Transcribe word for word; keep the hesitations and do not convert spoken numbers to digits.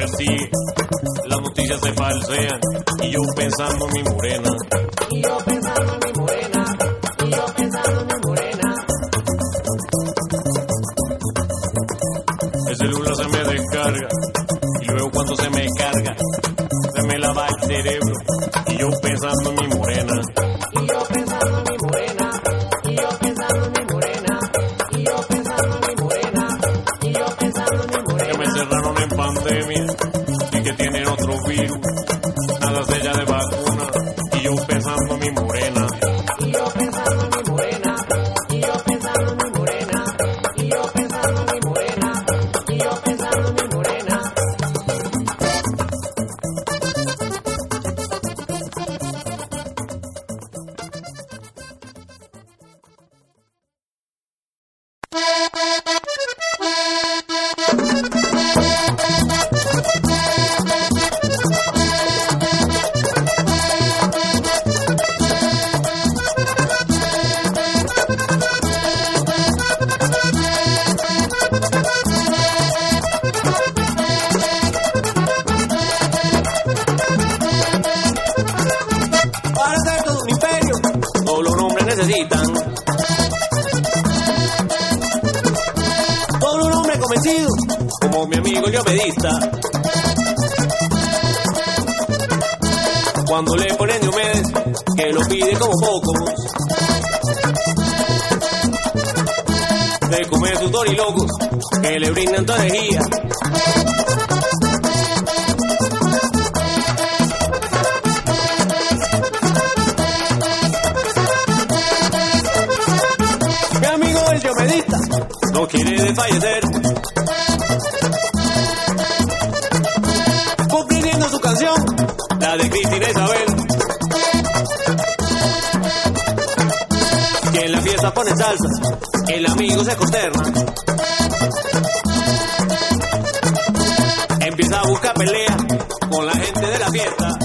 investigue. Las noticias se falsean y yo pensando en mi morena. Y yo pensando en mi morena. Y yo pensando en mi morena. El celular se me descarga y luego cuando se me carga se me lava el cerebro y yo pensando en mi morena. Y yo pensando en mi morena. Y yo pensando en mi morena. Y yo pensando en mi morena. Y yo pensando en mi morena. Que me encerraron en pandemia y que tienen otro virus, nada se ella de vacuna y yo pensando en mi morena. Y yo pensando en mi morena. Y yo pensando en mi morena. Y yo pensando en mi morena. Y yo pensando en mi morena. Para hacer todo un imperio, todos los hombres necesitan. Todos los hombres convencidos, como mi amigo el diomedista. Cuando le ponen Diomedes, que lo pide como pocos. De comer sus dorilocos, que le brindan toda energía. Mi amigo el diomedista no quiere desfallecer, comprendiendo su canción, la de Cristina Isabel, que en la fiesta pone salsa, el amigo se consterna, empieza a buscar pelea con la gente de la fiesta.